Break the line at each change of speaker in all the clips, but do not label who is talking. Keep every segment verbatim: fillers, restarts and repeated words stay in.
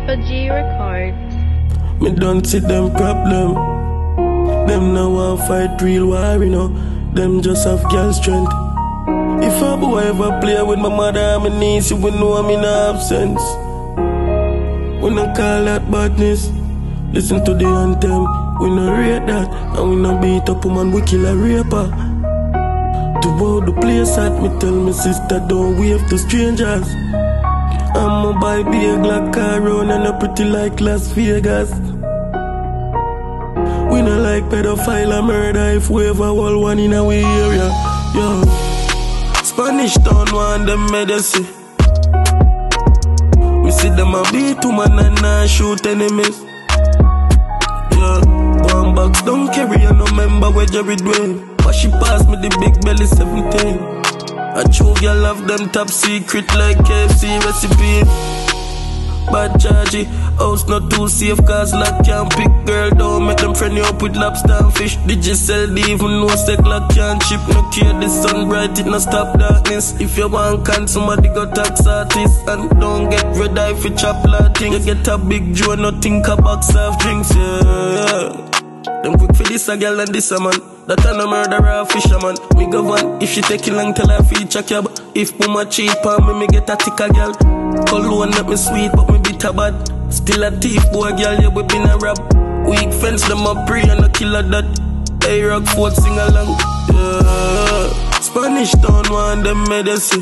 Alpha G Records.
Me don't see them problem. Them now want fight real war, you know. Them just have girl strength. If a boy ever play with my mother and my niece, you will know I'm in absence. We don't call that badness. Listen to the anthem. We no rate that, and we no beat up woman, we kill a raper. To wow the place at me, tell me sister don't wave to strangers. I'm a buy big like car round and a pretty like Las Vegas. We no like pedophile and murder if we ever hold one in our area. Yo, Spanish town want them medicine. We see them a beat woman and not shoot enemies. Yeah, one box don't carry a no member where Jerry Dwayne. But she passed me the big belly seventeen. I true girl love them top secret like K F C recipe. Bad chargy, house not too safe cause lock can't pick. Girl don't make them friend you up with lobster and fish. Did you sell the even no sec lock can't chip. No care the sun bright it no stop darkness. If you want can somebody go tax artist. And don't get red eye for chop thing. You get a big joe no think a box of drinks, yeah. Them quick for this a girl and this a man. That a no murderer or fisherman. Me go one, if she take it long till I feature cab. If mama cheap on me, me get a thicker girl. Cologne that me sweet but me bitter bad. Still a thief boy girl, yeah we been a rob. Weak fence them a pray and a killer that. Hey rock fort sing along, yeah. Spanish town want them medicine.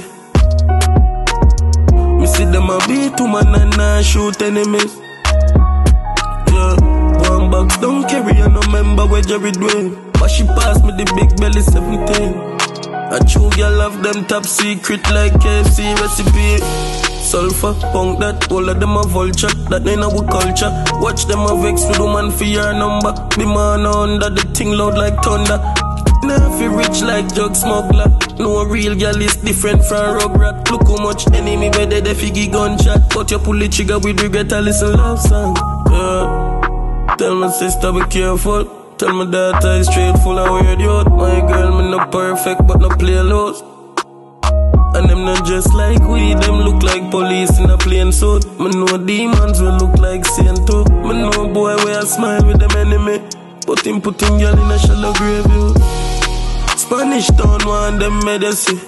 Me see them a beat woman and not shoot enemies. Yeah, one box don't carry a no member where Jerry Dwayne. But she passed me the big belly seventeen. I true girl love them top secret like K F C recipe. Sulfur, punk that, all of them a vulture. That ain't our culture. Watch them a vex with woman for your number. The man under the thing loud like thunder. Now feel rich like drug smuggler. No real girl is different from Rugrat. Look how much enemy where they figgy gunshot. But you pull the trigger with regret and listen love song. Yeah. Tell my sister be careful. Tell my daughter is straight full of weird youth. My girl me no perfect but no play lows. And them not just like we, them look like police in a plain suit. Me know demons will look like Saint too. Me know boy where I smile with them enemy. But him put him girl in a shallow grave, yo. Spanish town want them medicine.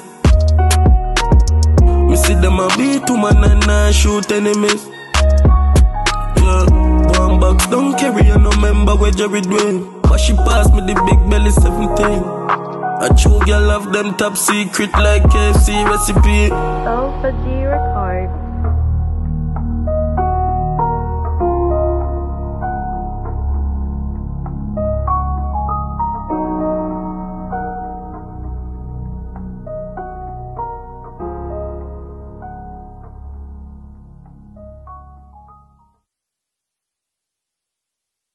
Me see them a beat woman and not shoot enemies. Yeah, one box don't carry a no member where Jerry Dwayne. But she passed me the big belly seventeen. I true girl love them top secret like K F C recipe.
Alpha G Records.